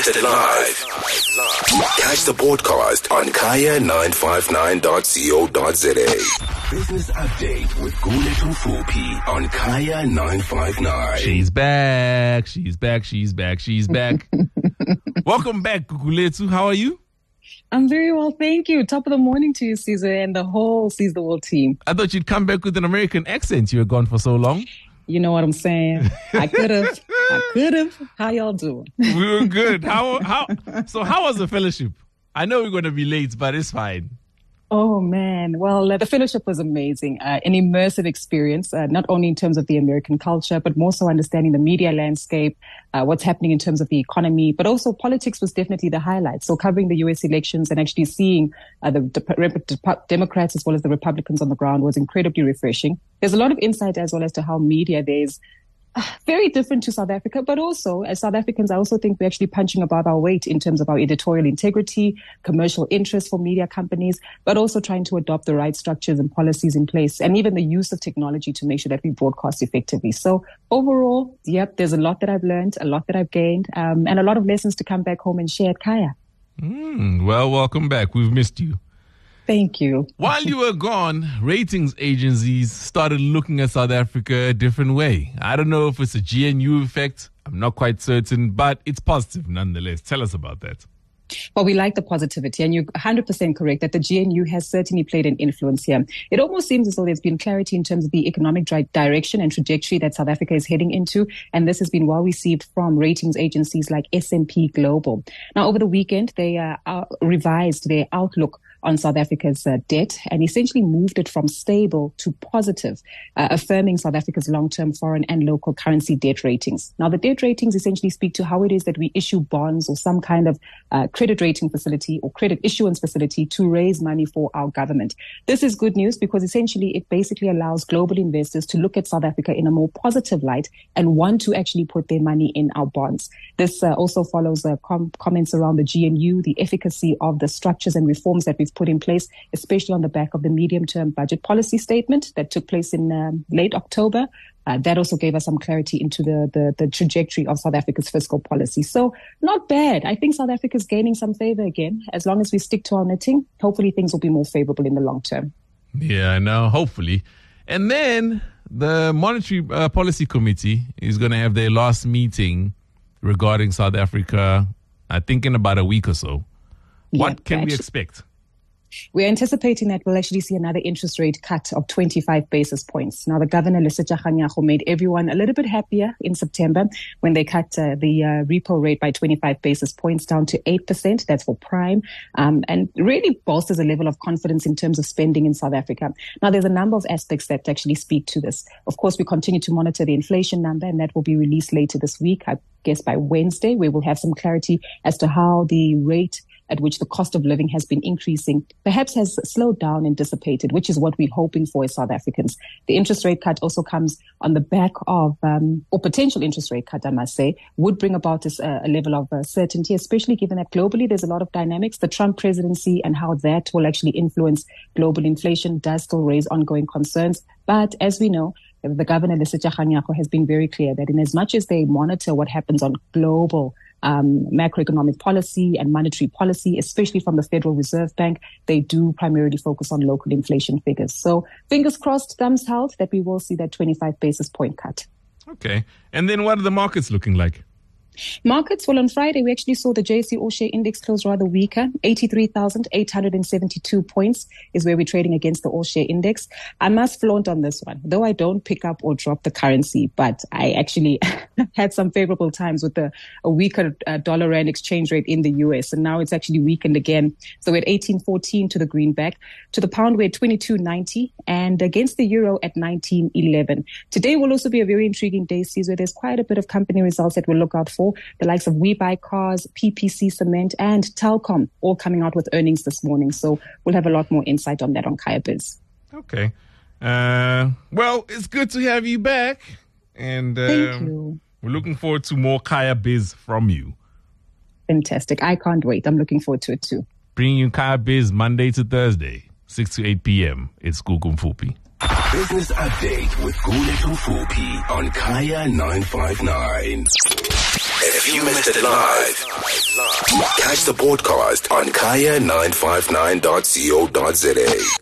broadcasted live. Catch the podcast on kaya959.co.za. Business update with Guletu Fupi on Kaya 959. She's back. Welcome back, Guletu. How are you? I'm very well, thank you. Top of the morning to you, Caesar, and the whole Seize the World team. I thought you'd come back with an American accent. You were gone for so long. You know what I'm saying? I could have. How y'all doing? We were good. How was the fellowship? I know we're going to be late, but it's fine. Oh, man. Well, the fellowship was amazing. An immersive experience, not only in terms of the American culture, but more so understanding the media landscape, what's happening in terms of the economy, but also politics was definitely the highlight. So covering the U.S. elections and actually seeing the Democrats as well as the Republicans on the ground was incredibly refreshing. There's a lot of insight as well as to how media there's very different to South Africa, but also as South Africans, I also think we're actually punching above our weight in terms of our editorial integrity, commercial interest for media companies, but also trying to adopt the right structures and policies in place, and even the use of technology to make sure that we broadcast effectively. So overall, yep, there's a lot that I've learned, a lot that I've gained, and a lot of lessons to come back home and share at Kaya. Well, welcome back. We've missed you. Thank you. While you were gone, ratings agencies started looking at South Africa a different way. I don't know if it's a GNU effect. I'm not quite certain, but it's positive nonetheless. Tell us about that. Well, we like the positivity, and you're 100% correct that the GNU has certainly played an influence here. It almost seems as though there's been clarity in terms of the economic direction and trajectory that South Africa is heading into, and this has been well received from ratings agencies like S&P Global. Now, over the weekend, they revised their outlook on South Africa's debt and essentially moved it from stable to positive, affirming South Africa's long-term foreign and local currency debt ratings. Now, the debt ratings essentially speak to how it is that we issue bonds or some kind of credit rating facility or credit issuance facility to raise money for our government. This is good news because essentially it basically allows global investors to look at South Africa in a more positive light and want to actually put their money in our bonds. This also follows comments around the GNU, the efficacy of the structures and reforms that we've put in place, especially on the back of the medium-term budget policy statement that took place in late October. That also gave us some clarity into the trajectory of South Africa's fiscal policy. So not bad. I think South Africa is gaining some favor again. As long as we stick to our knitting, hopefully things will be more favorable in the long term. Yeah, I know, hopefully. And then the Monetary Policy Committee is going to have their last meeting regarding South Africa, I think in about a week or so. What can we expect? We're anticipating that we'll actually see another interest rate cut of 25 basis points. Now, the governor, Lesetja Kganyago, made everyone a little bit happier in September when they cut the repo rate by 25 basis points down to 8%. That's for prime, and really bolsters a level of confidence in terms of spending in South Africa. Now, there's a number of aspects that actually speak to this. Of course, we continue to monitor the inflation number, and that will be released later this week. I guess by Wednesday, we will have some clarity as to how the rate at which the cost of living has been increasing perhaps has slowed down and dissipated, which is what we're hoping for as South Africans. The interest rate cut also comes on the back of, or potential interest rate cut, I must say, would bring about this a level of certainty, especially given that globally there's a lot of dynamics. The Trump presidency and how that will actually influence global inflation does still raise ongoing concerns. But as we know, the governor, Lesetja Kganyago, has been very clear that in as much as they monitor what happens on global macroeconomic policy and monetary policy, especially from the Federal Reserve Bank, they do primarily focus on local inflation figures. So fingers crossed, thumbs held, that we will see that 25 basis point cut. Okay. And then what are the markets looking like? Markets, well, on Friday, we actually saw the JSE All-Share Index close rather weaker. 83,872 points is where we're trading against the All-Share Index. I must flaunt on this one, though I don't pick up or drop the currency, but I actually had some favorable times with a weaker dollar-rand exchange rate in the US, and now it's actually weakened again. So we're at 18.14 to the greenback. To the pound, we're at 22.90, and against the euro at 19.11. Today will also be a very intriguing day, Caesar. There's quite a bit of company results that we'll look out for. The likes of WeBuyCars, PPC Cement, and Telkom all coming out with earnings this morning. So we'll have a lot more insight on that on Kaya Biz. Okay. Well, it's good to have you back. And thank you. We're looking forward to more Kaya Biz from you. Fantastic. I can't wait. I'm looking forward to it too. Bringing you Kaya Biz Monday to Thursday, 6 to 8 p.m. It's Gugu Mfupi. Business Update with Guletu Fupi on Kaya 959. If you missed it live, catch the podcast on kaya959.co.za.